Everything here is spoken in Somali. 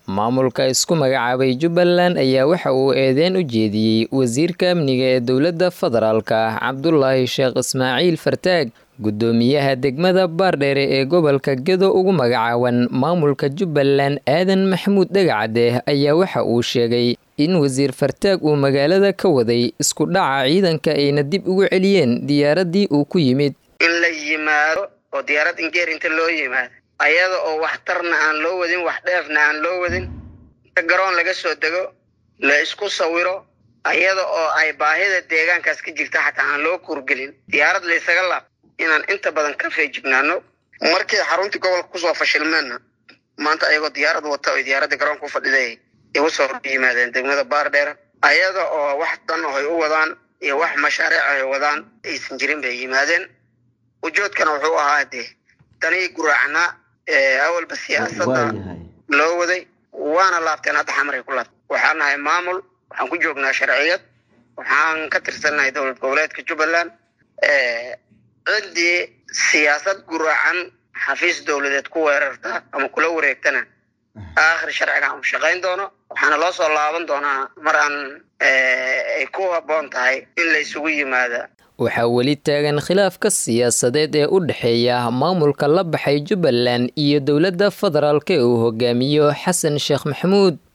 maamulka isku magacaabay Jubbaland ayaa waxa uu eedeyn u jeediyey wasiirka amniga ee dowladda federaalka Cabdullaahi Sheekh Ismaaciil Fartaag gudoomiyaha degmada Baardheere ee gobolka Gedo ugu magacaaban maamulka Jubbaland Aadan Maxamuud Dhagacade ayaa waxa uu sheegay in wasiir Fartaag uu magaalada ka waday isku dhaca ciidanka ayna dib ugu celiyeen diyaaradii uu ku yimid in la yimaado oo diyaarad ingeer inta loo yimaado ayada oo wax tarna aan loo wadin wax dheefna aan loo wadin garoon laga soo dago la isku sawiro ayada oo ay baahida deegaankaas ka jirta xataa aan loo kurgelin diyaarad la isaga laab inaan inta badan ka feejignaano markii xarunta gobolka ku soo fashilmeena maanta ayagoo diyaarad wata oo diyaaradda garoonka u fadhiday igu soo yimaadeen degmada Baardheere ayada oo wax dan oo ay u wadaan iyo wax mashaariic ay wadaan aysan jirin bay yimaadeen ujeedkana wuxuu ahaa tani guraacna awalba siyaasadda loo waday waana laabteen hadda xamaray ku laabteen waxaan nahay maamul waxaan ku joognaa sharciyad waxaan ka tirsanahay dowlad goboleedka Jubbaland cidii siyaasad guraacan xafiis dowladeed ku weerarta ama kula wareegtana aakhir sharciga aan shaqayn doono waxaana loo soo laaban doonaa mar aan ay ku habboon tahay in la isugu yimaado waxaa weli taagan khilaafka siyaasadeed ee u dhexeeya maamulka la baxay Jubbaland iyo dowladda federaalka ee uu hogaamiyo Xasan Sheekh Maxamuud